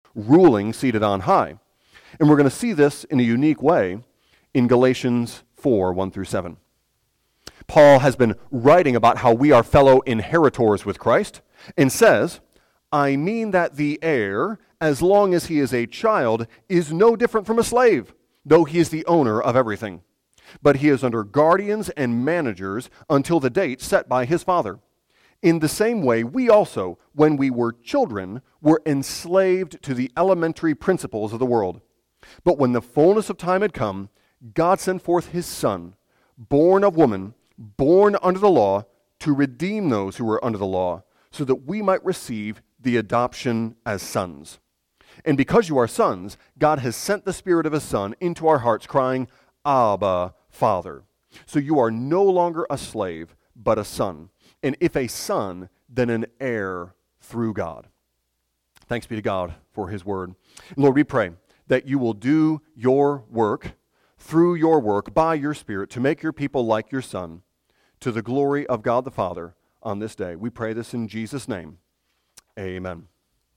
ruling seated on high. And we're going to see this in a unique way in Galatians 4, 1 through 7. Paul has been writing about how we are fellow inheritors with Christ and says, I mean that the heir, as long as he is a child, is no different from a slave, though he is the owner of everything. But he is under guardians and managers until the date set by his father. In the same way, we also, when we were children, were enslaved to the elementary principles of the world. But when the fullness of time had come, God sent forth his Son, born of woman, born under the law, to redeem those who were under the law, so that we might receive the adoption as sons. And because you are sons, God has sent the Spirit of his Son into our hearts, crying, Abba, Father. So you are no longer a slave, but a son. And if a son, then an heir through God. Thanks be to God for his word. And Lord, we pray that you will do your work, through your work, by your Spirit, to make your people like your Son, to the glory of God the Father on this day. We pray this in Jesus' name. Amen.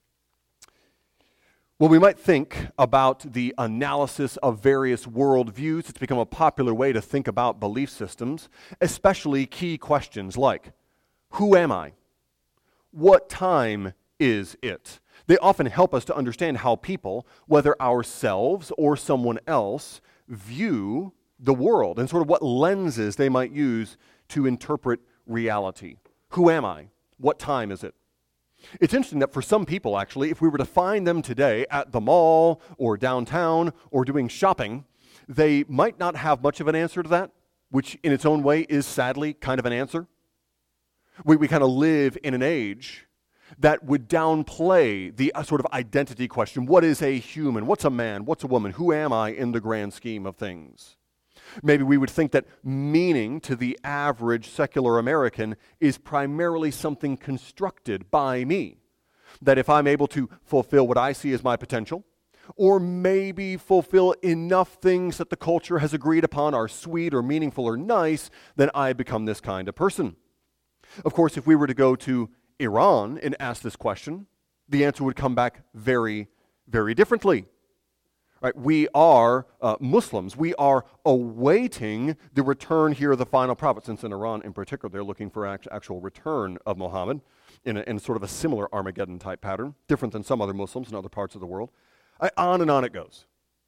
Well, we might think about the analysis of various worldviews. It's become a popular way to think about belief systems, especially key questions like, who am I? What time is it? They often help us to understand how people, whether ourselves or someone else, view the world and sort of what lenses they might use to interpret reality. Who am I? What time is it? It's interesting that for some people, actually, if we were to find them today at the mall or downtown or doing shopping, they might not have much of an answer to that, which in its own way is sadly kind of an answer. We kind of live in an age that would downplay the sort of identity question. What is a human? What's a man? What's a woman? Who am I in the grand scheme of things? Maybe we would think that meaning to the average secular American is primarily something constructed by me. That if I'm able to fulfill what I see as my potential, or maybe fulfill enough things that the culture has agreed upon are sweet or meaningful or nice, then I become this kind of person. Of course, if we were to go to Iran and ask this question, the answer would come back very, very differently. Right? We are Muslims. We are awaiting the return here of the final prophet, since in Iran in particular, they're looking for actual return of Muhammad in sort of a similar Armageddon-type pattern, different than some other Muslims in other parts of the world. On and on it goes.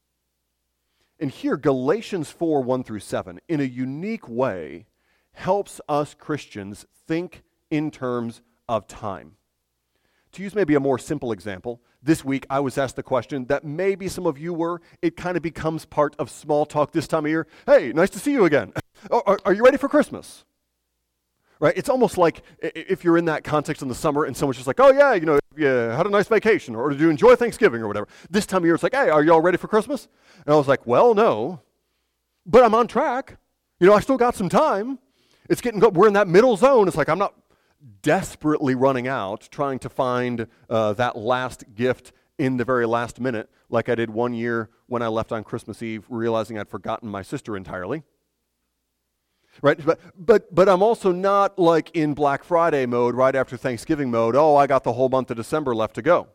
And here, Galatians 4, 1 through 7, in a unique way, helps us Christians think in terms of time. To use maybe a more simple example, this week I was asked the question that maybe some of you were. It kind of becomes part of small talk this time of year. Hey, nice to see you again. Are you ready for Christmas? Right? It's almost like if you're in that context in the summer and someone's just like, oh yeah, you had a nice vacation, or did you enjoy Thanksgiving or whatever. This time of year it's like, hey, are you all ready for Christmas? And I was like, well, no, but I'm on track. I still got some time. It's getting good. We're in that middle zone. It's like I'm not desperately running out, trying to find that last gift in the very last minute, like I did one year when I left on Christmas Eve, realizing I'd forgotten my sister entirely. Right? But I'm also not like in Black Friday mode, right after Thanksgiving mode. Oh, I got the whole month of December left to go.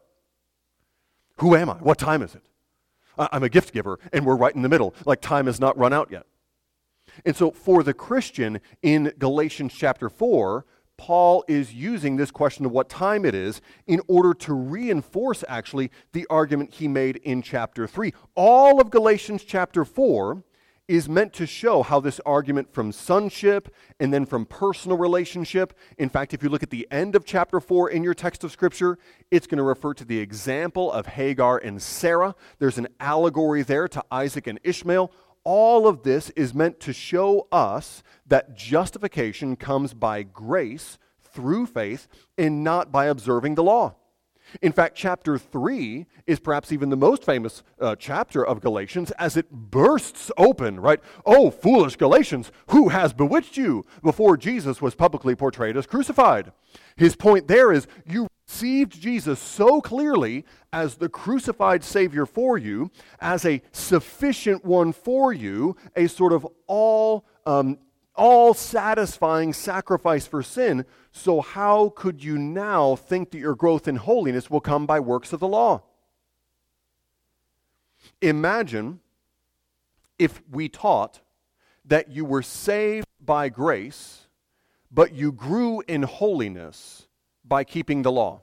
Who am I? What time is it? I'm a gift giver, and we're right in the middle. Like time has not run out yet. And so for the Christian in Galatians chapter 4, Paul is using this question of what time it is in order to reinforce, actually, the argument he made in chapter 3. All of Galatians chapter 4 is meant to show how this argument from sonship and then from personal relationship, in fact, if you look at the end of chapter 4 in your text of Scripture, it's going to refer to the example of Hagar and Sarah. There's an allegory there to Isaac and Ishmael. All of this is meant to show us that justification comes by grace through faith and not by observing the law. In fact, chapter 3 is perhaps even the most famous chapter of Galatians as it bursts open, right? Oh, foolish Galatians, who has bewitched you? Before Jesus was publicly portrayed as crucified. His point there is you received Jesus so clearly as the crucified Savior for you, as a sufficient one for you, a sort of all-satisfying sacrifice for sin. So how could you now think that your growth in holiness will come by works of the law? Imagine if we taught that you were saved by grace, but you grew in holiness by keeping the law.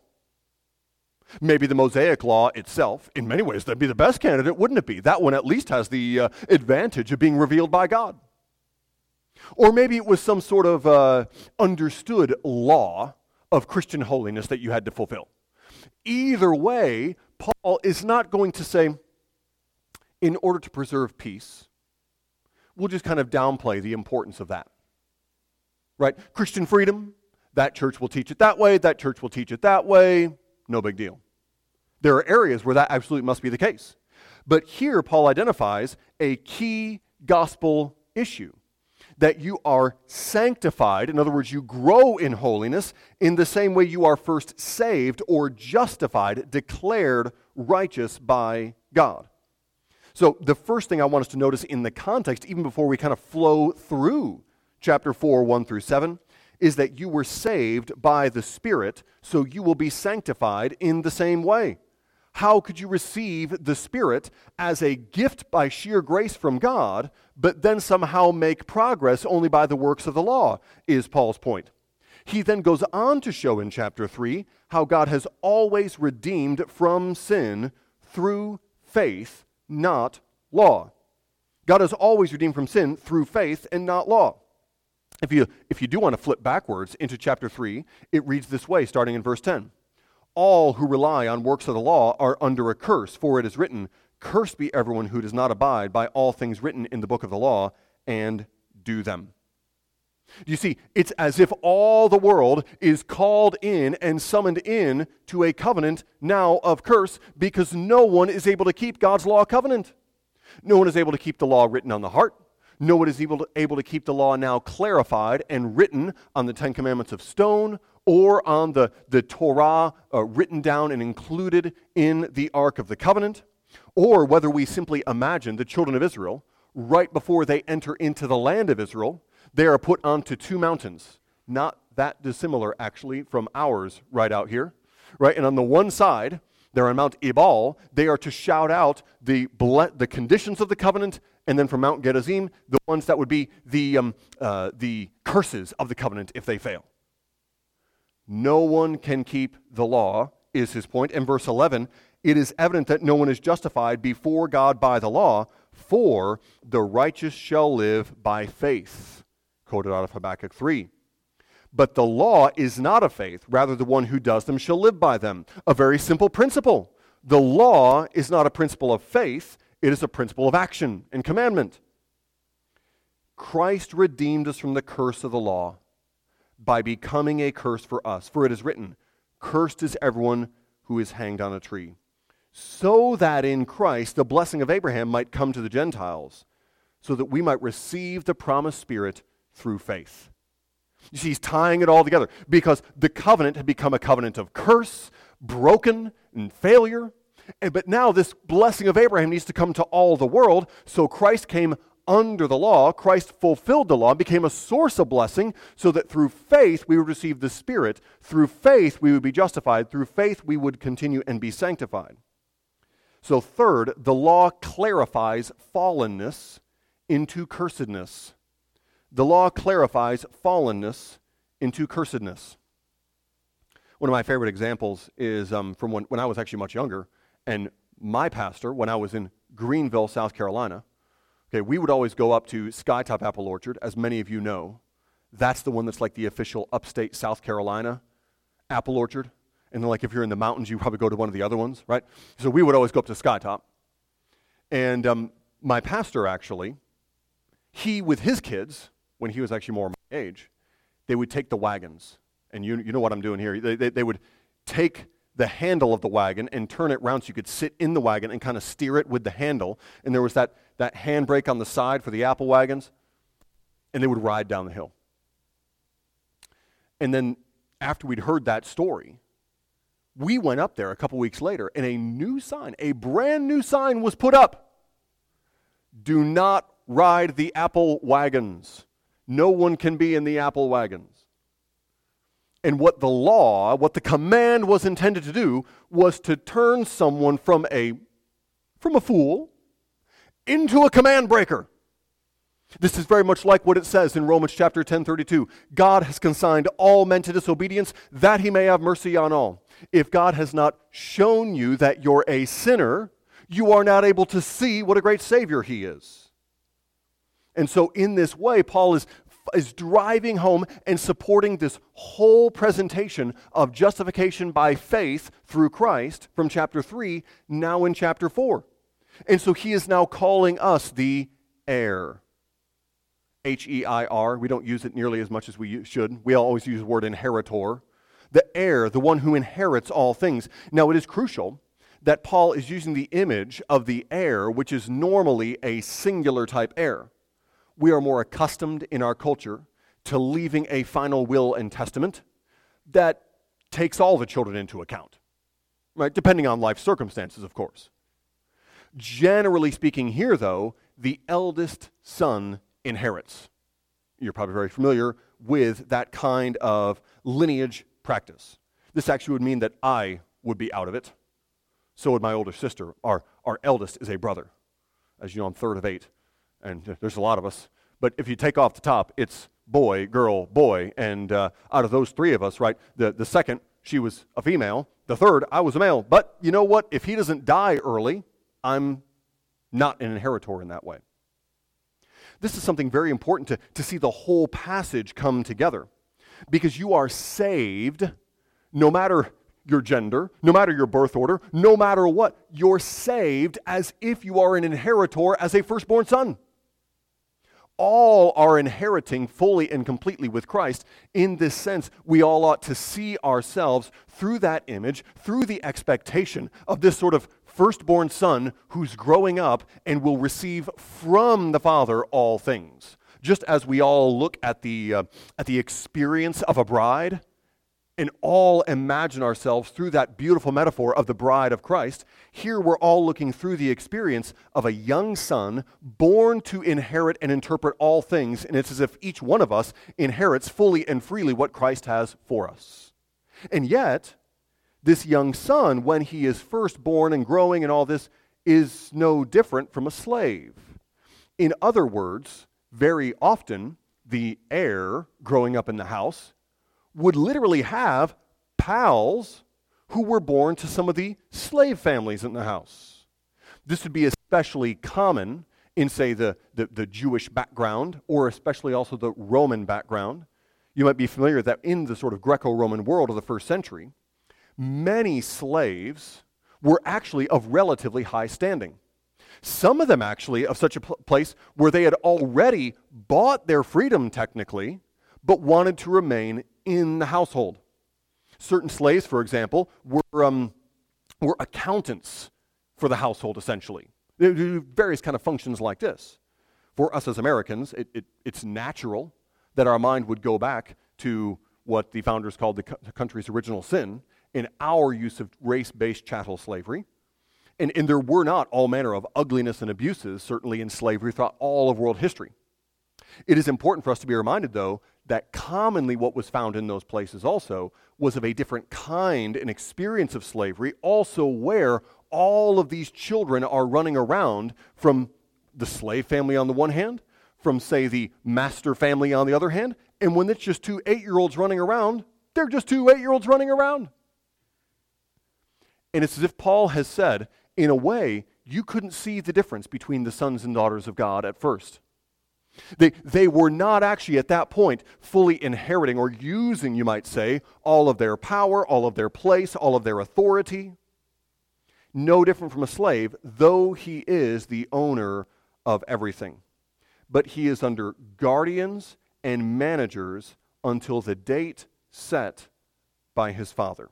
Maybe the Mosaic Law itself, in many ways, that'd be the best candidate, wouldn't it be? That one at least has the advantage of being revealed by God. Or maybe it was some sort of understood law of Christian holiness that you had to fulfill. Either way, Paul is not going to say, in order to preserve peace, we'll just kind of downplay the importance of that. Right? Christian freedom, that church will teach it that way, that church will teach it that way, no big deal. There are areas where that absolutely must be the case. But here Paul identifies a key gospel issue, that you are sanctified, in other words, you grow in holiness in the same way you are first saved or justified, declared righteous by God. So the first thing I want us to notice in the context, even before we kind of flow through chapter 4, 1 through 7, is that you were saved by the Spirit, so you will be sanctified in the same way. How could you receive the Spirit as a gift by sheer grace from God, but then somehow make progress only by the works of the law, is Paul's point. He then goes on to show in chapter 3 how God has always redeemed from sin through faith, not law. God has always redeemed from sin through faith and not law. If you do want to flip backwards into chapter 3, it reads this way, starting in verse 10. All who rely on works of the law are under a curse, for it is written, cursed be everyone who does not abide by all things written in the book of the law and do them. You see, it's as if all the world is called in and summoned in to a covenant now of curse, because no one is able to keep God's law covenant. No one is able to keep the law written on the heart. No one is able to keep the law now clarified and written on the Ten Commandments of stone, or on the Torah written down and included in the Ark of the Covenant, or whether we simply imagine the children of Israel, right before they enter into the land of Israel, they are put onto two mountains, not that dissimilar actually from ours right out here, right? And on the one side, they're on Mount Ebal, they are to shout out the conditions of the covenant, and then from Mount Gerizim, the ones that would be the curses of the covenant if they fail. No one can keep the law, is his point. And verse 11, it is evident that no one is justified before God by the law, for the righteous shall live by faith. Quoted out of Habakkuk 3. But the law is not of faith, rather the one who does them shall live by them. A very simple principle. The law is not a principle of faith, it is a principle of action and commandment. Christ redeemed us from the curse of the law by becoming a curse for us. For it is written, cursed is everyone who is hanged on a tree. So that in Christ the blessing of Abraham might come to the Gentiles, so that we might receive the promised Spirit through faith. You see, he's tying it all together, because the covenant had become a covenant of curse, broken, and failure. But now this blessing of Abraham needs to come to all the world, so Christ came under the law. Christ fulfilled the law, became a source of blessing, so that through faith we would receive the Spirit. Through faith we would be justified. Through faith we would continue and be sanctified. So third, the law clarifies fallenness into cursedness. The law clarifies fallenness into cursedness. One of my favorite examples is from when I was actually much younger, and my pastor, when I was in Greenville, South Carolina, okay, we would always go up to Skytop Apple Orchard, as many of you know. That's the one that's like the official upstate South Carolina apple orchard. And then like if you're in the mountains, you probably go to one of the other ones, right? So we would always go up to Skytop. And my pastor actually, he with his kids, when he was actually more my age, they would take the wagons. And you know what I'm doing here. They would take the handle of the wagon and turn it around so you could sit in the wagon and kind of steer it with the handle. And there was that handbrake on the side for the apple wagons. And they would ride down the hill. And then after we'd heard that story, we went up there a couple weeks later, and a brand new sign was put up. Do not ride the apple wagons. No one can be in the apple wagons. And what the command was intended to do was to turn someone from a fool into a command breaker. This is very much like what it says in Romans chapter 10:32. God has consigned all men to disobedience, that he may have mercy on all. If God has not shown you that you're a sinner, you are not able to see what a great Savior he is. And so in this way, Paul is driving home and supporting this whole presentation of justification by faith through Christ from chapter 3, now in chapter 4. And so he is now calling us the heir. H-E-I-R. We don't use it nearly as much as we should. We always use the word inheritor. The heir, the one who inherits all things. Now, it is crucial that Paul is using the image of the heir, which is normally a singular type heir. We are more accustomed in our culture to leaving a final will and testament that takes all the children into account, right? Depending on life circumstances, of course. Generally speaking here, though, the eldest son inherits. You're probably very familiar with that kind of lineage practice. This actually would mean that I would be out of it. So would my older sister. Our eldest is a brother. As you know, I'm third of 8, and there's a lot of us. But if you take off the top, it's boy, girl, boy, and out of those 3 of us, right, the second, she was a female. The third, I was a male. But you know what? If he doesn't die early, I'm not an inheritor in that way. This is something very important to see the whole passage come together. Because you are saved, no matter your gender, no matter your birth order, no matter what, you're saved as if you are an inheritor as a firstborn son. All are inheriting fully and completely with Christ. In this sense, we all ought to see ourselves through that image, through the expectation of this sort of firstborn son who's growing up and will receive from the Father all things. Just as we all look at the experience of a bride and all imagine ourselves through that beautiful metaphor of the bride of Christ, here we're all looking through the experience of a young son born to inherit and interpret all things, and it's as if each one of us inherits fully and freely what Christ has for us. And yet, this young son, when he is first born and growing and all this, is no different from a slave. In other words, very often, the heir growing up in the house would literally have pals who were born to some of the slave families in the house. This would be especially common in, say, the Jewish background, or especially also the Roman background. You might be familiar that in the sort of Greco-Roman world of the first century, many slaves were actually of relatively high standing. Some of them actually of such a place where they had already bought their freedom technically, but wanted to remain in the household. Certain slaves, for example, were accountants for the household, essentially. They do various kind of functions like this. For us as Americans, it's natural that our mind would go back to what the founders called the country's original sin, in our use of race-based chattel slavery. And there were not all manner of ugliness and abuses, certainly in slavery throughout all of world history. It is important for us to be reminded, though, that commonly what was found in those places also was of a different kind and experience of slavery, also where all of these children are running around from the slave family on the one hand, from, say, the master family on the other hand, and when it's just 2 8-year-olds running around, they're just 2 8-year-olds running around. And it's as if Paul has said, in a way, you couldn't see the difference between the sons and daughters of God at first. They were not actually at that point fully inheriting or using, you might say, all of their power, all of their place, all of their authority. No different from a slave, though he is the owner of everything. But he is under guardians and managers until the date set by his father.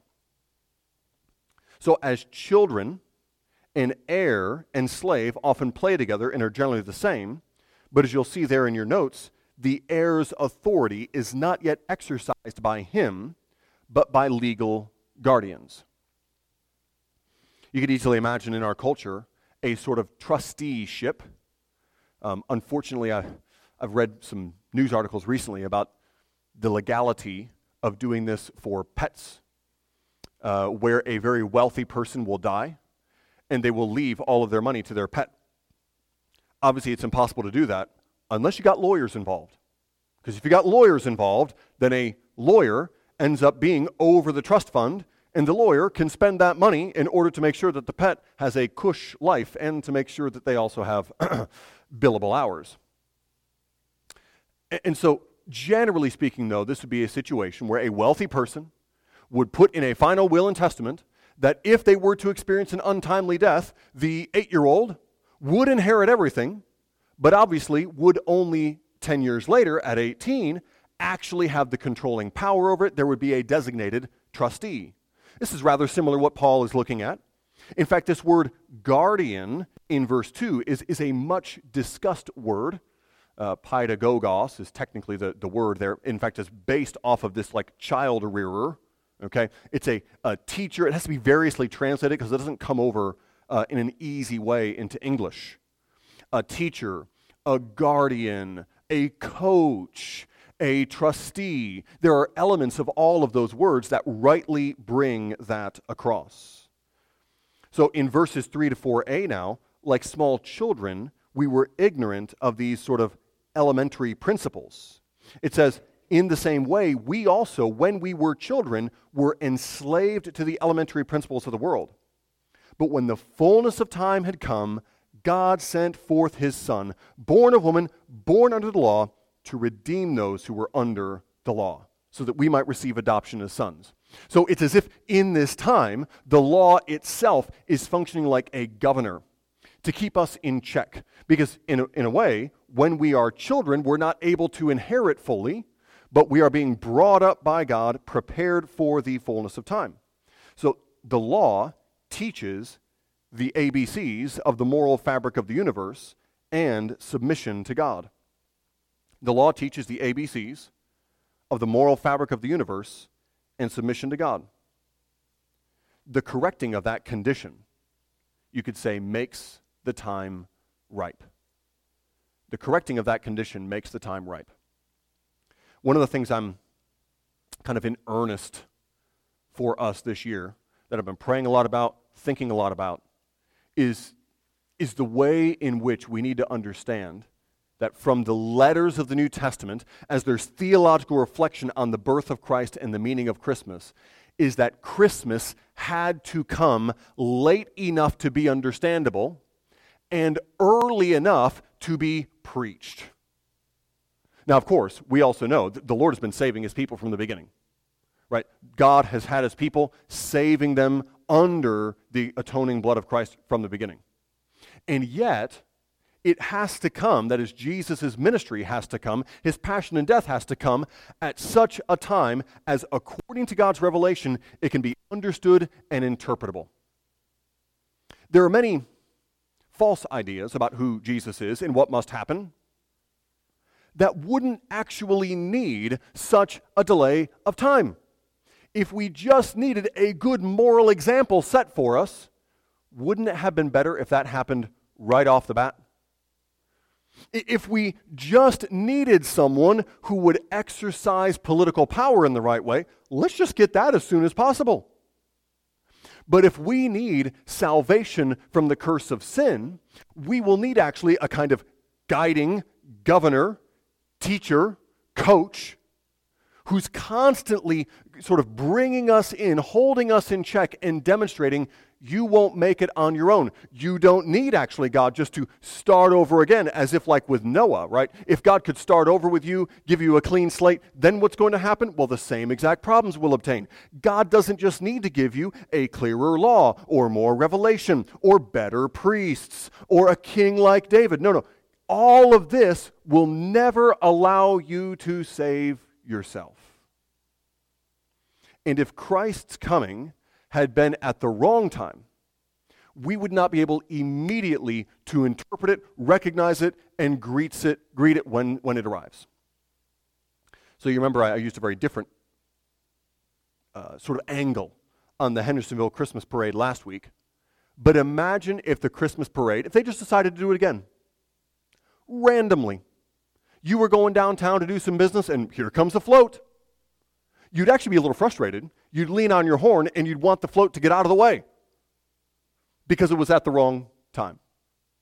So as children, an heir and slave often play together and are generally the same, but as you'll see there in your notes, the heir's authority is not yet exercised by him, but by legal guardians. You could easily imagine in our culture a sort of trusteeship. Unfortunately, I've read some news articles recently about the legality of doing this for pets, where a very wealthy person will die, and they will leave all of their money to their pet. obviously it's impossible to do that unless you got lawyers involved. Because if you got lawyers involved, then a lawyer ends up being over the trust fund, and the lawyer can spend that money in order to make sure that the pet has a cush life and to make sure that they also have billable hours. And so, generally speaking, though, this would be a situation where a wealthy person would put in a final will and testament that if they were to experience an untimely death, the 8-year-old would inherit everything, but obviously would only 10 years later, at 18, actually have the controlling power over it. There would be a designated trustee. This is rather similar to what Paul is looking at. In fact, this word guardian in verse 2 is a much discussed word. Paidagogos is technically the word there. In fact, it's based off of this like child rearer. Okay, it's a teacher. It has to be variously translated because it doesn't come over in an easy way into English. A teacher, a guardian, a coach, a trustee. There are elements of all of those words that rightly bring that across. So in verses 3 to 4a now, like small children, we were ignorant of these sort of elementary principles. It says, in the same way, we also, when we were children, were enslaved to the elementary principles of the world. But when the fullness of time had come, God sent forth his Son, born of woman, born under the law, to redeem those who were under the law, so that we might receive adoption as sons. So it's as if in this time, the law itself is functioning like a governor to keep us in check. Because in a way, when we are children, we're not able to inherit fully, but we are being brought up by God, prepared for the fullness of time. So the law teaches the ABCs of the moral fabric of the universe and submission to God. The law teaches the ABCs of the moral fabric of the universe and submission to God. The correcting of that condition, you could say, makes the time ripe. The correcting of that condition makes the time ripe. One of the things I'm kind of in earnest for us this year, that I've been praying a lot about, thinking a lot about, is the way in which we need to understand that from the letters of the New Testament, as there's theological reflection on the birth of Christ and the meaning of Christmas, is that Christmas had to come late enough to be understandable and early enough to be preached. Now, of course, we also know that the Lord has been saving his people from the beginning, right? God has had his people, saving them under the atoning blood of Christ from the beginning. And yet, it has to come, that is, Jesus' ministry has to come, his passion and death has to come at such a time as, according to God's revelation, it can be understood and interpretable. There are many false ideas about who Jesus is and what must happen that wouldn't actually need such a delay of time. If we just needed a good moral example set for us, wouldn't it have been better if that happened right off the bat? If we just needed someone who would exercise political power in the right way, let's just get that as soon as possible. But if we need salvation from the curse of sin, we will need actually a kind of guiding governor, teacher, coach, who's constantly sort of bringing us in, holding us in check, and demonstrating you won't make it on your own. You don't need actually God just to start over again, as if like with Noah, right? If God could start over with you, give you a clean slate, then what's going to happen? Well, the same exact problems will obtain. God doesn't just need to give you a clearer law or more revelation or better priests or a king like David. No. All of this will never allow you to save yourself. And if Christ's coming had been at the wrong time, we would not be able immediately to interpret it, recognize it, and greet it when it arrives. So you remember I used a very different sort of angle on the Hendersonville Christmas parade last week. But imagine if the Christmas parade, if they just decided to do it again, randomly. You were going downtown to do some business, and here comes a float. You'd actually be a little frustrated. You'd lean on your horn, and you'd want the float to get out of the way because it was at the wrong time.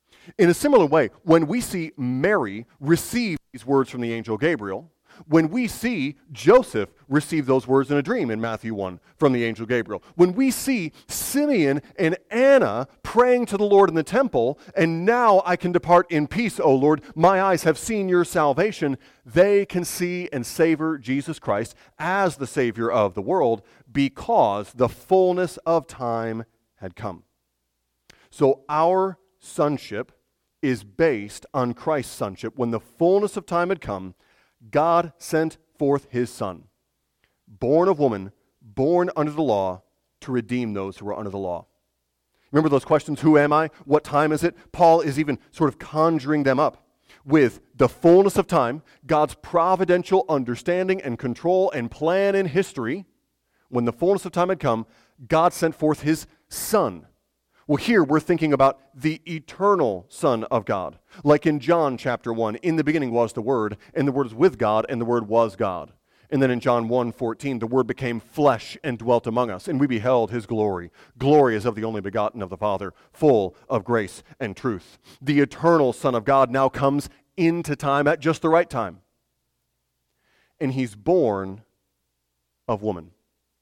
In a similar way, when we see Mary receive these words from the angel Gabriel, when we see Joseph receive those words in a dream in Matthew 1 from the angel Gabriel, when we see Simeon and Anna praying to the Lord in the temple, and now I can depart in peace, O Lord, my eyes have seen your salvation, they can see and savor Jesus Christ as the Savior of the world because the fullness of time had come. So our sonship is based on Christ's sonship. When the fullness of time had come, God sent forth his Son, born of woman, born under the law, to redeem those who were under the law. Remember those questions, who am I? What time is it? Paul is even sort of conjuring them up with the fullness of time, God's providential understanding and control and plan in history. When the fullness of time had come, God sent forth his Son. Well, here we're thinking about the eternal Son of God. Like in John chapter 1, in the beginning was the Word, and the Word was with God, and the Word was God. And then in John 1:14, the Word became flesh and dwelt among us, and we beheld his glory. Glory as of the only begotten of the Father, full of grace and truth. The eternal Son of God now comes into time at just the right time. And he's born of woman.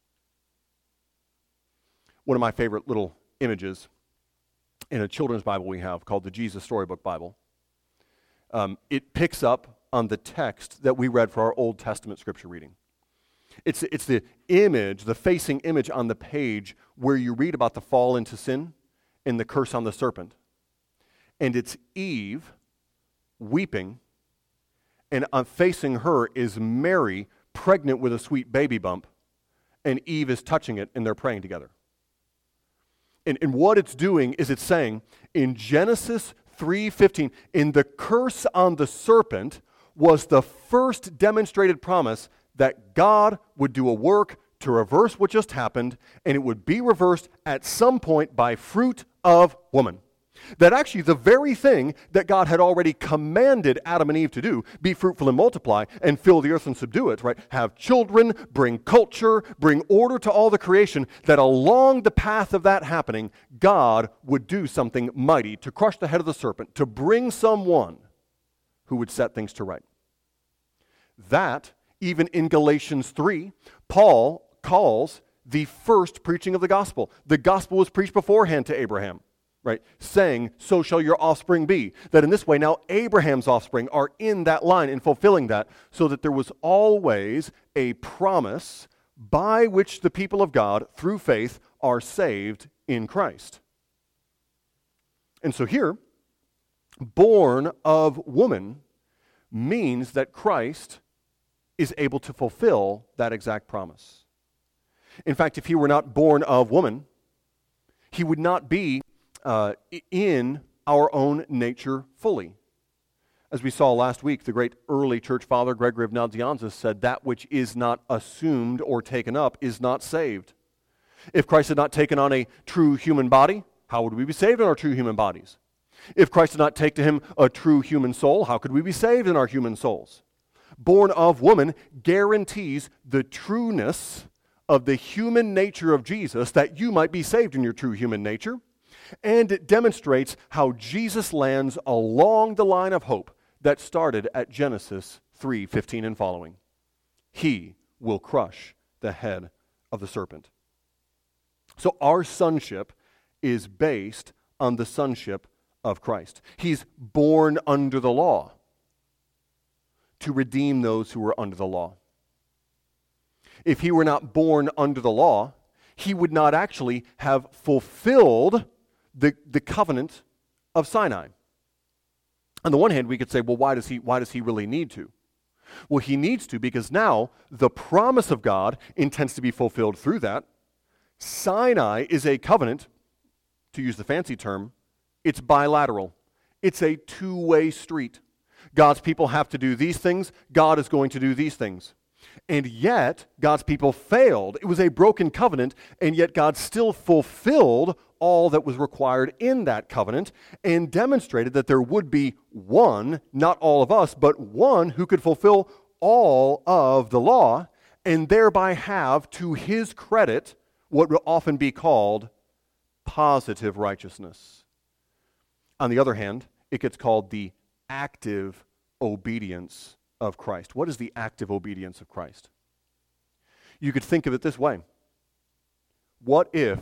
One of my favorite little images in a children's Bible we have called the Jesus Storybook Bible. It picks up on the text that we read for our Old Testament scripture reading. It's the image, the facing image on the page where you read about the fall into sin and the curse on the serpent. And it's Eve weeping, and facing her is Mary pregnant with a sweet baby bump, and Eve is touching it, and they're praying together. And what it's doing is it's saying in Genesis 3:15, in the curse on the serpent was the first demonstrated promise that God would do a work to reverse what just happened, and it would be reversed at some point by fruit of woman. That actually the very thing that God had already commanded Adam and Eve to do, be fruitful and multiply and fill the earth and subdue it, right? Have children, bring culture, bring order to all the creation, that along the path of that happening, God would do something mighty to crush the head of the serpent, to bring someone who would set things to right. That, even in Galatians 3, Paul calls the first preaching of the gospel. The gospel was preached beforehand to Abraham. Right, saying, so shall your offspring be. That in this way now Abraham's offspring are in that line and fulfilling that, so that there was always a promise by which the people of God, through faith, are saved in Christ. And so here, born of woman means that Christ is able to fulfill that exact promise. In fact, if he were not born of woman, he would not be in our own nature fully. As we saw last week, the great early church father Gregory of Nazianzus said, that which is not assumed or taken up is not saved. If Christ had not taken on a true human body, how would we be saved in our true human bodies? If Christ did not take to him a true human soul, how could we be saved in our human souls? Born of woman guarantees the trueness of the human nature of Jesus, that you might be saved in your true human nature. And it demonstrates how Jesus lands along the line of hope that started at Genesis 3:15 and following. He will crush the head of the serpent. So our sonship is based on the sonship of Christ. He's born under the law to redeem those who were under the law. If he were not born under the law, he would not actually have fulfilled the covenant of Sinai. On the one hand, we could say, well, why does he really need to? Well, he needs to because now the promise of God intends to be fulfilled through that. Sinai is a covenant, to use the fancy term, it's bilateral. It's a two-way street. God's people have to do these things, God is going to do these things. And yet, God's people failed. It was a broken covenant, and yet God still fulfilled all that was required in that covenant and demonstrated that there would be one, not all of us, but one who could fulfill all of the law and thereby have, to his credit, what will often be called positive righteousness. On the other hand, it gets called the active obedience of Christ. What is the active obedience of Christ? You could think of it this way. What if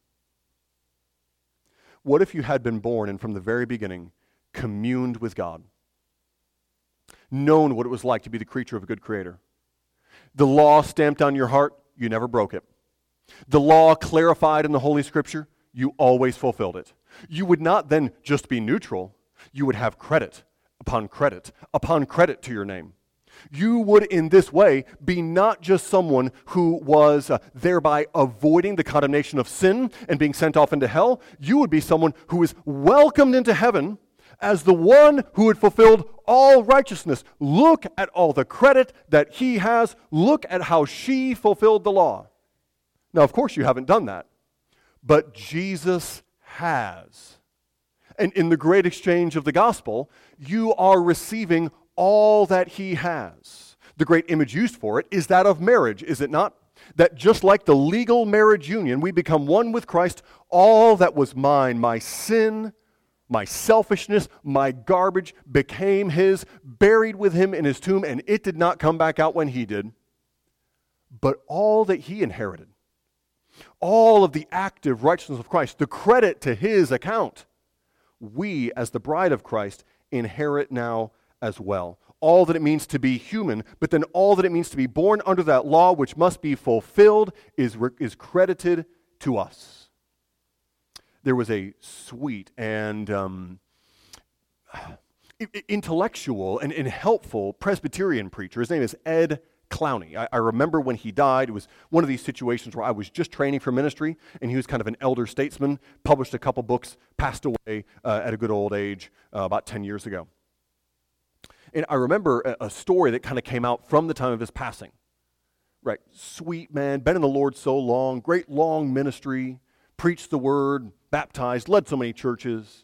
you had been born and from the very beginning communed with God, known what it was like to be the creature of a good creator? The law stamped on your heart, you never broke it. The law clarified in the Holy Scripture, you always fulfilled it. You would not then just be neutral. You would have credit upon credit upon credit to your name. You would in this way be not just someone who was thereby avoiding the condemnation of sin and being sent off into hell. You would be someone who is welcomed into heaven as the one who had fulfilled all righteousness. Look at all the credit that he has. Look at how she fulfilled the law. Now, of course, you haven't done that, but Jesus has. And in the great exchange of the gospel, you are receiving all that he has. The great image used for it is that of marriage, is it not? That just like the legal marriage union, we become one with Christ. All that was mine, my sin, my selfishness, my garbage, became his, buried with him in his tomb, and it did not come back out when he did. But all that he inherited, all of the active righteousness of Christ, the credit to his account, we, as the bride of Christ, inherit now as well. All that it means to be human, but then all that it means to be born under that law which must be fulfilled is credited to us. There was a sweet and intellectual and helpful Presbyterian preacher. His name is Ed Clowney. I remember when he died, it was one of these situations where I was just training for ministry, and he was kind of an elder statesman, published a couple books, passed away at a good old age about 10 years ago. And I remember a story that kind of came out from the time of his passing. Right, sweet man, been in the Lord so long, great long ministry, preached the word, baptized, led so many churches.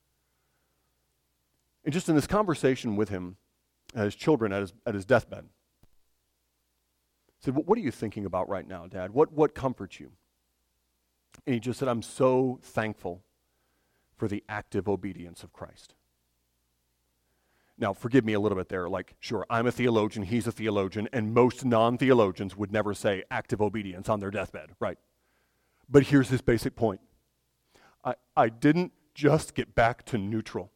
And just in this conversation with him, his children at his deathbed, said, what are you thinking about right now, Dad? What comforts you? And he just said, I'm so thankful for the active obedience of Christ. Now, forgive me a little bit there. Like, sure, I'm a theologian, he's a theologian, and most non-theologians would never say active obedience on their deathbed, right? But here's his basic point. I didn't just get back to neutral.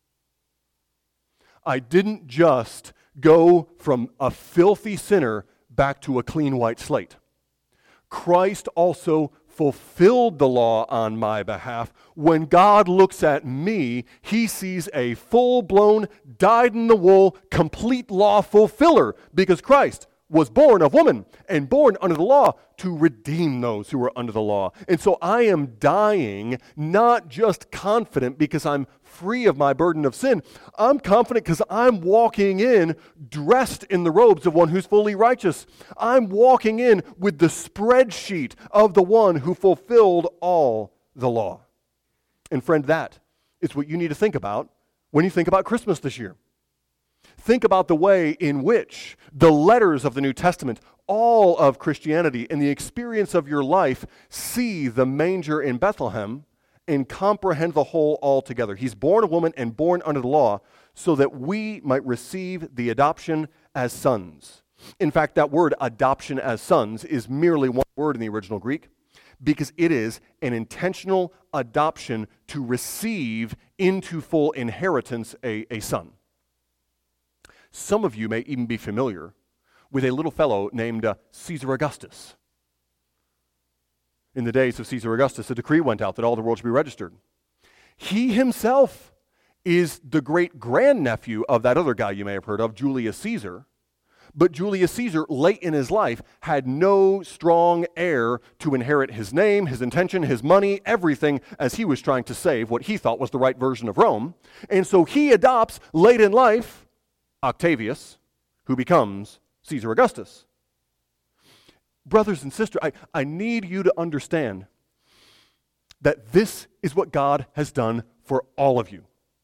I didn't just go from a filthy sinner back to a clean white slate. Christ also fulfilled the law on my behalf. When God looks at me, he sees a full-blown, dyed-in-the-wool, complete law fulfiller, because Christ was born of woman and born under the law to redeem those who were under the law. And so I am dying, not just confident because I'm free of my burden of sin. I'm confident because I'm walking in dressed in the robes of one who's fully righteous. I'm walking in with the spreadsheet of the one who fulfilled all the law. And friend, that is what you need to think about when you think about Christmas this year. Think about the way in which the letters of the New Testament, all of Christianity, and the experience of your life see the manger in Bethlehem and comprehend the whole altogether. He's born of woman and born under the law so that we might receive the adoption as sons. In fact, that word adoption as sons is merely one word in the original Greek because it is an intentional adoption to receive into full inheritance a son. Some of you may even be familiar with a little fellow named Caesar Augustus. In the days of Caesar Augustus, a decree went out that all the world should be registered. He himself is the great-grandnephew of that other guy you may have heard of, Julius Caesar. But Julius Caesar, late in his life, had no strong heir to inherit his name, his intention, his money, everything, as he was trying to save what he thought was the right version of Rome. And so he adopts, late in life, Octavius, who becomes Caesar Augustus. Brothers and sisters, I need you to understand that this is what God has done for all of you.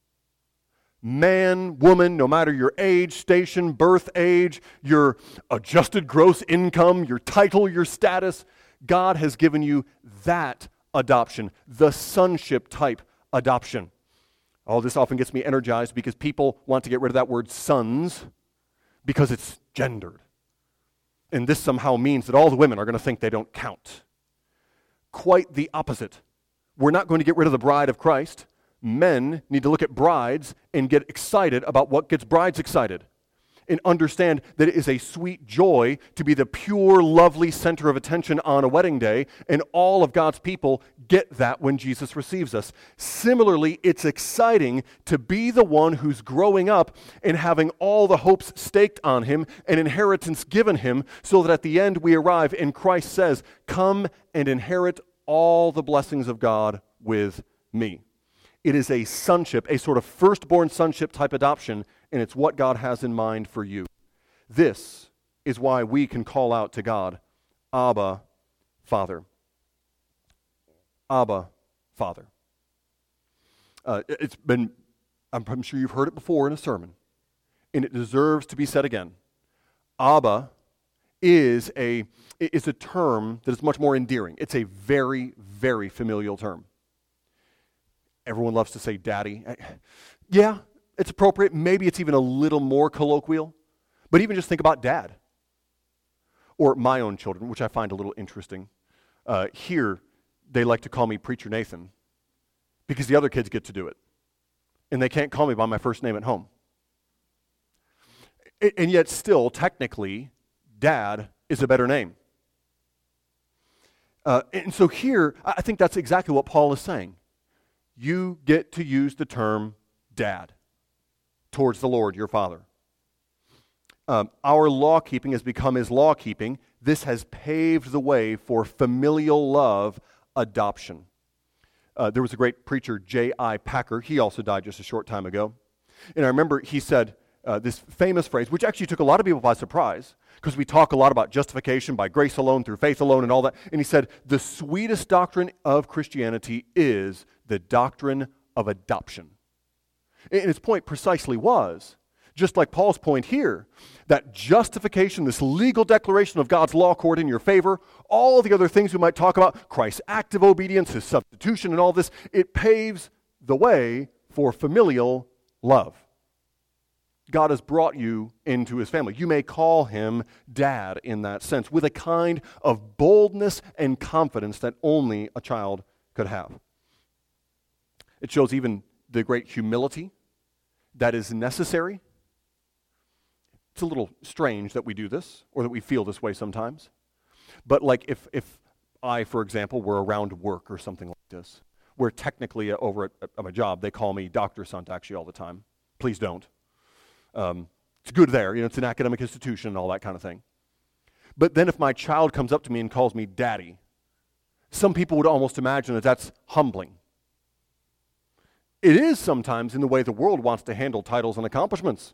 Man, woman, no matter your age, station, birth age, your adjusted gross income, your title, your status, God has given you that adoption, the sonship type adoption. Oh, this often gets me energized because people want to get rid of that word sons because it's gendered. And this somehow means that all the women are going to think they don't count. Quite the opposite. We're not going to get rid of the bride of Christ. Men need to look at brides and get excited about what gets brides excited, and understand that it is a sweet joy to be the pure, lovely center of attention on a wedding day, and all of God's people get that when Jesus receives us. Similarly, it's exciting to be the one who's growing up and having all the hopes staked on him and inheritance given him, so that at the end we arrive and Christ says, "Come and inherit all the blessings of God with me." It is a sonship, a sort of firstborn sonship type adoption, and it's what God has in mind for you. This is why we can call out to God, Abba, Father. Abba, Father. I'm sure you've heard it before in a sermon, and it deserves to be said again. Abba is a term that is much more endearing. It's a very, very familial term. Everyone loves to say daddy. Yeah, it's appropriate. Maybe it's even a little more colloquial. But even just think about dad. Or my own children, which I find a little interesting. Here, they like to call me Preacher Nathan because the other kids get to do it. And they can't call me by my first name at home. And yet still, technically, Dad is a better name. And so here, I think that's exactly what Paul is saying. You get to use the term Dad towards the Lord, your Father. Our law-keeping has become his law-keeping. This has paved the way for familial love adoption. There was a great preacher, J.I. Packer. He also died just a short time ago. And I remember he said this famous phrase, which actually took a lot of people by surprise, because we talk a lot about justification by grace alone, through faith alone, and all that. And he said, the sweetest doctrine of Christianity is the doctrine of adoption. And his point precisely was, just like Paul's point here, that justification, this legal declaration of God's law court in your favor, all the other things we might talk about, Christ's active obedience, his substitution, and all this, it paves the way for familial love. God has brought you into his family. You may call him Dad in that sense, with a kind of boldness and confidence that only a child could have. It shows even the great humility that is necessary. It's a little strange that we do this, or that we feel this way sometimes. But like if I, for example, were around work or something like this, where technically over at my job, they call me Dr. Sant actually all the time. Please don't. It's good there, it's an academic institution and all that kind of thing. But then if my child comes up to me and calls me Daddy, some people would almost imagine that that's humbling. It is sometimes in the way the world wants to handle titles and accomplishments.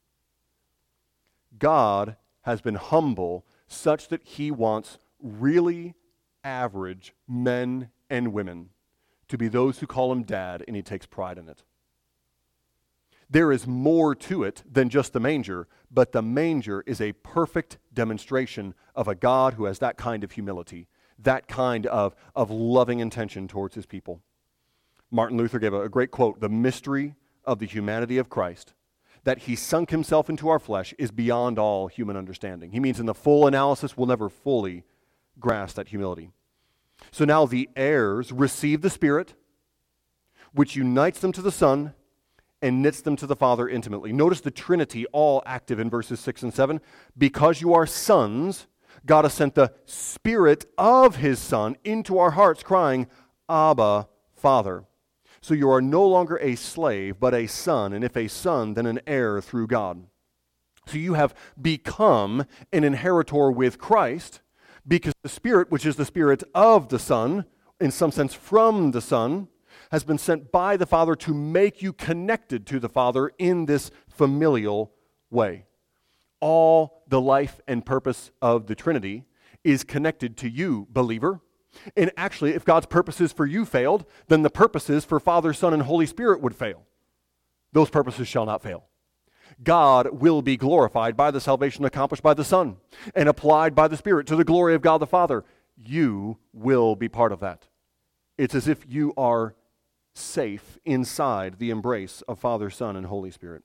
God has been humble such that he wants really average men and women to be those who call him Dad, and he takes pride in it. There is more to it than just the manger, but the manger is a perfect demonstration of a God who has that kind of humility, that kind of loving intention towards his people. Martin Luther gave a great quote, "The mystery of the humanity of Christ, that he sunk himself into our flesh, is beyond all human understanding." He means in the full analysis, we'll never fully grasp that humility. So now the heirs receive the Spirit, which unites them to the Son and knits them to the Father intimately. Notice the Trinity all active in verses 6 and 7. Because you are sons, God has sent the Spirit of his Son into our hearts, crying, Abba, Father. So you are no longer a slave, but a son, and if a son, then an heir through God. So you have become an inheritor with Christ, because the Spirit, which is the Spirit of the Son, in some sense from the Son, has been sent by the Father to make you connected to the Father in this familial way. All the life and purpose of the Trinity is connected to you, believer. And actually, if God's purposes for you failed, then the purposes for Father, Son, and Holy Spirit would fail. Those purposes shall not fail. God will be glorified by the salvation accomplished by the Son and applied by the Spirit to the glory of God the Father. You will be part of that. It's as if you are safe inside the embrace of Father, Son, and Holy Spirit.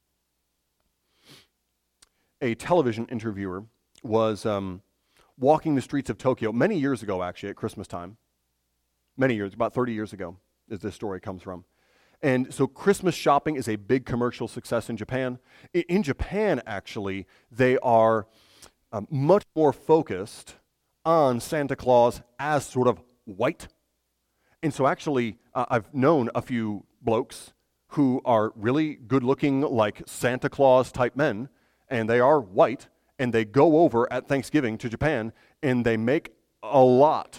A television interviewer was walking the streets of Tokyo many years ago, actually, at Christmas time. Many years, about 30 years ago, as this story comes from. And so Christmas shopping is a big commercial success in Japan. In Japan, actually, they are much more focused on Santa Claus as sort of white. And so actually, I've known a few blokes who are really good-looking, like Santa Claus-type men, and they are white, and they go over at Thanksgiving to Japan, and they make a lot.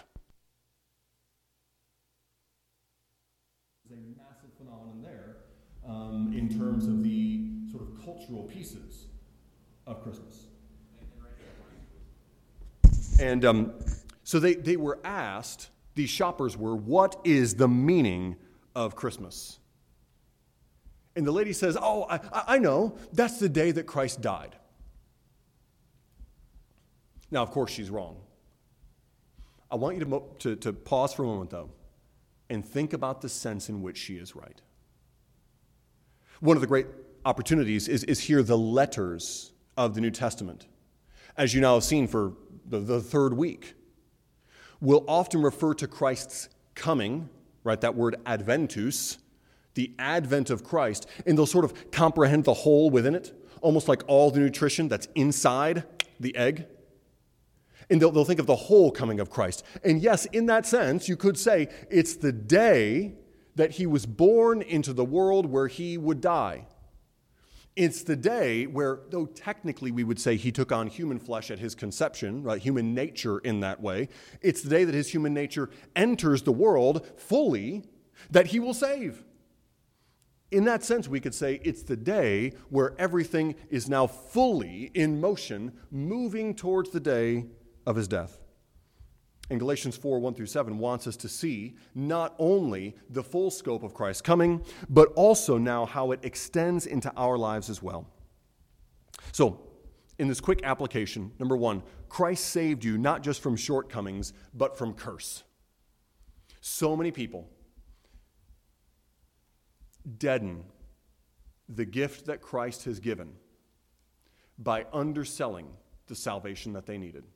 There's a massive phenomenon there in terms of the sort of cultural pieces of Christmas. And so they were asked, these shoppers were, what is the meaning of Christmas? And the lady says, oh, I know, that's the day that Christ died. Now, of course, she's wrong. I want you to pause for a moment, though, and think about the sense in which she is right. One of the great opportunities is here the letters of the New Testament, as you now have seen for the third week, will often refer to Christ's coming, right, that word adventus, the advent of Christ, and they'll sort of comprehend the whole within it, almost like all the nutrition that's inside the egg. And they'll think of the whole coming of Christ. And yes, in that sense, you could say it's the day that he was born into the world where he would die. It's the day where, though technically we would say he took on human flesh at his conception, right, human nature in that way, it's the day that his human nature enters the world fully that he will save. In that sense, we could say it's the day where everything is now fully in motion, moving towards the day of his death. And Galatians 4, 1-7 wants us to see not only the full scope of Christ's coming, but also now how it extends into our lives as well. So, in this quick application, number one, Christ saved you not just from shortcomings, but from curse. So many people deaden the gift that Christ has given by underselling the salvation that they needed.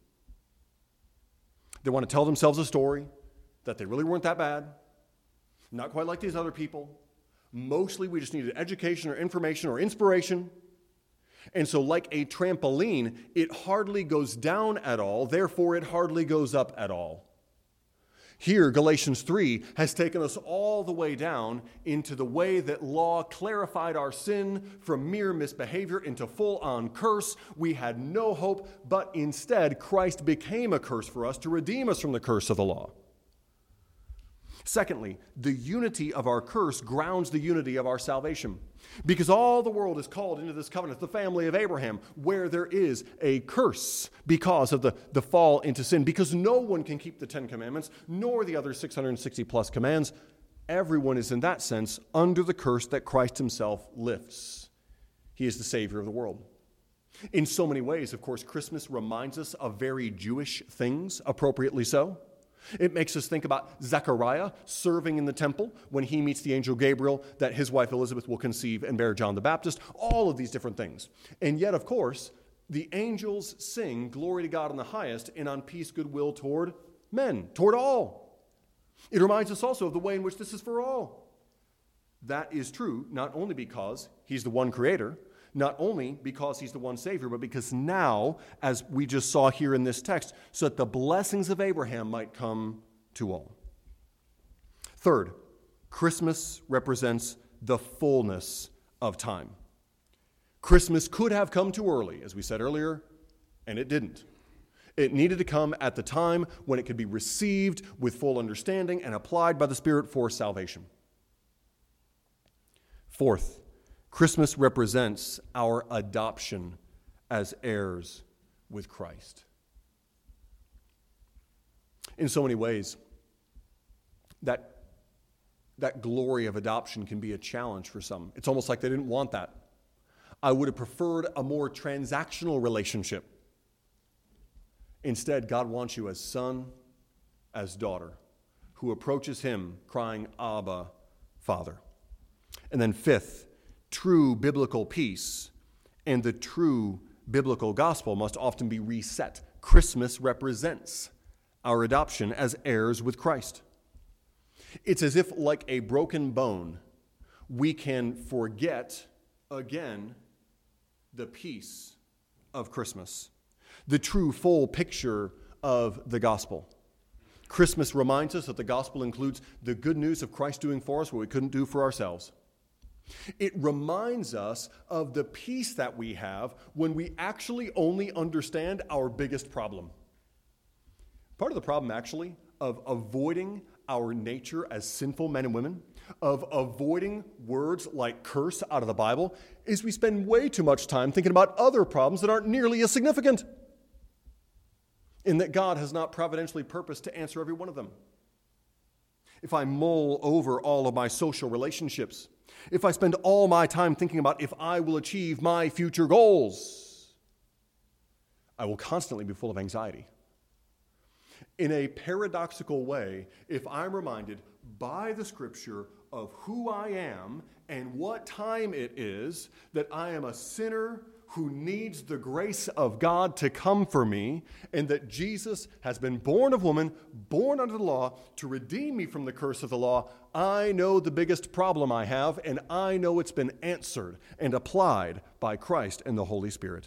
They want to tell themselves a story that they really weren't that bad, not quite like these other people. Mostly we just needed education or information or inspiration. And so like a trampoline, it hardly goes down at all, therefore it hardly goes up at all. Here, Galatians 3 has taken us all the way down into the way that law clarified our sin from mere misbehavior into full-on curse. We had no hope, but instead Christ became a curse for us to redeem us from the curse of the law. Secondly, the unity of our curse grounds the unity of our salvation. Because all the world is called into this covenant, the family of Abraham, where there is a curse because of the fall into sin. Because no one can keep the 10 Commandments, nor the other 660 plus commands. Everyone is in that sense under the curse that Christ himself lifts. He is the Savior of the world. In so many ways, of course, Christmas reminds us of very Jewish things, appropriately so. It makes us think about Zechariah serving in the temple when he meets the angel Gabriel, that his wife Elizabeth will conceive and bear John the Baptist, all of these different things. And yet, of course, the angels sing glory to God in the highest and on peace, goodwill toward men, toward all. It reminds us also of the way in which this is for all. That is true not only because he's the one creator, not only because he's the one Savior, but because now, as we just saw here in this text, so that the blessings of Abraham might come to all. Third, Christmas represents the fullness of time. Christmas could have come too early, as we said earlier, and it didn't. It needed to come at the time when it could be received with full understanding and applied by the Spirit for salvation. Fourth, Christmas represents our adoption as heirs with Christ. In so many ways, that glory of adoption can be a challenge for some. It's almost like they didn't want that. I would have preferred a more transactional relationship. Instead, God wants you as son, as daughter, who approaches him crying, Abba, Father. And then fifth, true biblical peace and the true biblical gospel must often be reset. Christmas represents our adoption as heirs with Christ. It's as if, like a broken bone, we can forget again the peace of Christmas, the true full picture of the gospel. Christmas reminds us that the gospel includes the good news of Christ doing for us what we couldn't do for ourselves. It reminds us of the peace that we have when we actually only understand our biggest problem. Part of the problem, actually, of avoiding our nature as sinful men and women, of avoiding words like curse out of the Bible, is we spend way too much time thinking about other problems that aren't nearly as significant, in that God has not providentially purposed to answer every one of them. If I mull over all of my social relationships, if I spend all my time thinking about if I will achieve my future goals, I will constantly be full of anxiety. In a paradoxical way, if I'm reminded by the Scripture of who I am and what time it is, that I am a sinner who needs the grace of God to come for me, and that Jesus has been born of woman, born under the law, to redeem me from the curse of the law, I know the biggest problem I have, and I know it's been answered and applied by Christ and the Holy Spirit.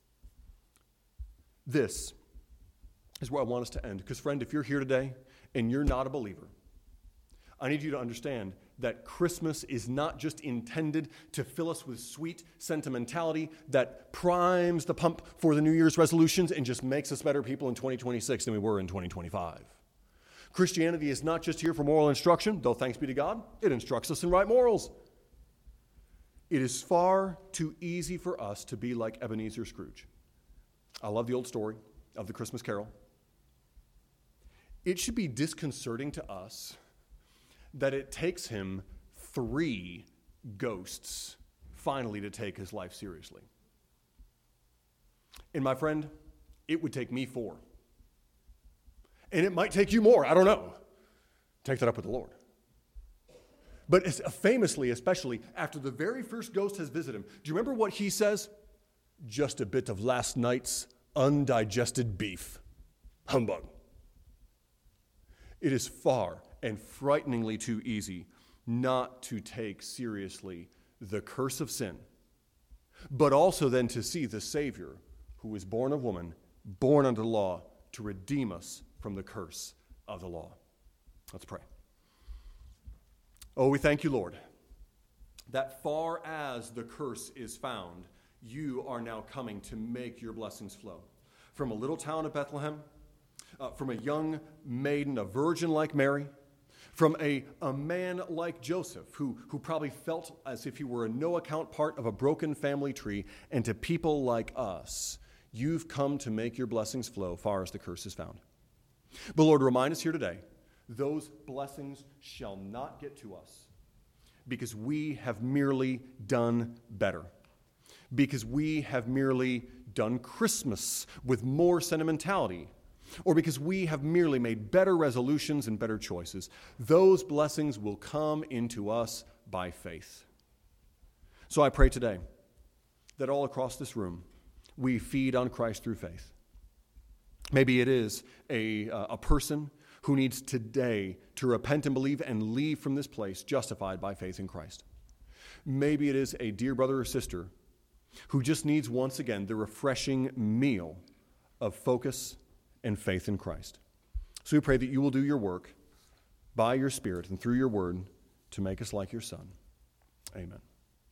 This is where I want us to end. Because, friend, if you're here today and you're not a believer, I need you to understand that Christmas is not just intended to fill us with sweet sentimentality that primes the pump for the New Year's resolutions and just makes us better people in 2026 than we were in 2025. Christianity is not just here for moral instruction, though thanks be to God, it instructs us in right morals. It is far too easy for us to be like Ebenezer Scrooge. I love the old story of the Christmas Carol. It should be disconcerting to us that it takes him 3 ghosts finally to take his life seriously. And my friend, it would take me 4. And it might take you more, I don't know. Take that up with the Lord. But famously, especially after the very first ghost has visited him, do you remember what he says? Just a bit of last night's undigested beef. Humbug. It is far and frighteningly too easy not to take seriously the curse of sin, but also then to see the Savior who was born of woman, born under the law, to redeem us from the curse of the law. Let's pray. Oh, we thank you, Lord, that far as the curse is found, you are now coming to make your blessings flow. From a little town of Bethlehem, from a young maiden, a virgin like Mary, from a man like Joseph, who probably felt as if he were a no-account part of a broken family tree, and to people like us, you've come to make your blessings flow far as the curse is found. But Lord, remind us here today, those blessings shall not get to us because we have merely done better, because we have merely done Christmas with more sentimentality, or because we have merely made better resolutions and better choices. Those blessings will come into us by faith. So I pray today that all across this room, we feed on Christ through faith. Maybe it is a person who needs today to repent and believe and leave from this place justified by faith in Christ. Maybe it is a dear brother or sister who just needs once again the refreshing meal of focus and faith in Christ. So we pray that you will do your work by your Spirit and through your word to make us like your Son. Amen.